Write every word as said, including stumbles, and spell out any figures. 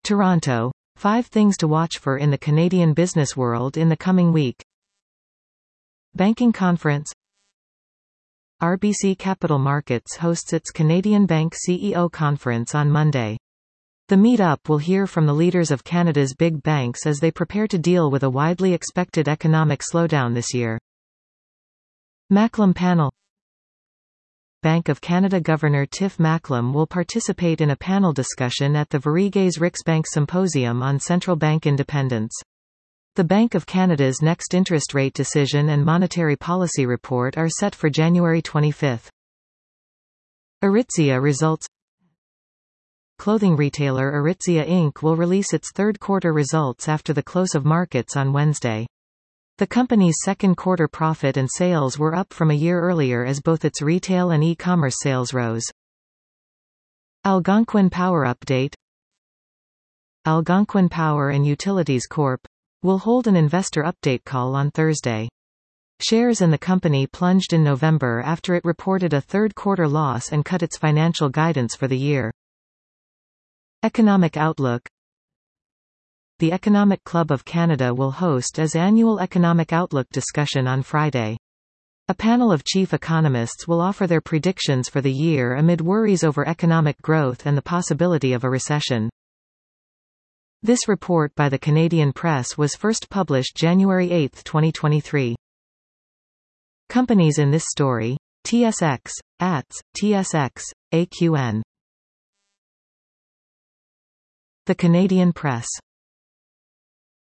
Toronto. Five things to watch for in the Canadian business world in the coming week. Banking Conference. R B C Capital Markets hosts its Canadian Bank C E O Conference on Monday. The meet-up will hear from the leaders of Canada's big banks as they prepare to deal with a widely expected economic slowdown this year. Macklem Panel. Bank of Canada Governor Tiff Macklem will participate in a panel discussion at the Sveriges Riksbank Symposium on central bank independence. The Bank of Canada's next interest rate decision and monetary policy report are set for January twenty-fifth. Aritzia results. Clothing retailer Aritzia Incorporated will release its third-quarter results after the close of markets on Wednesday. The company's second-quarter profit and sales were up from a year earlier as both its retail and e-commerce sales rose. Algonquin Power update. Algonquin Power and Utilities Corporation will hold an investor update call on Thursday. Shares in the company plunged in November after it reported a third-quarter loss and cut its financial guidance for the year. Economic outlook. The Economic Club of Canada will host its annual Economic Outlook discussion on Friday. A panel of chief economists will offer their predictions for the year amid worries over economic growth and the possibility of a recession. This report by the Canadian Press was first published January eighth, twenty twenty-three. Companies in this story: T S X, A T S, T S X, A Q N. The Canadian Press.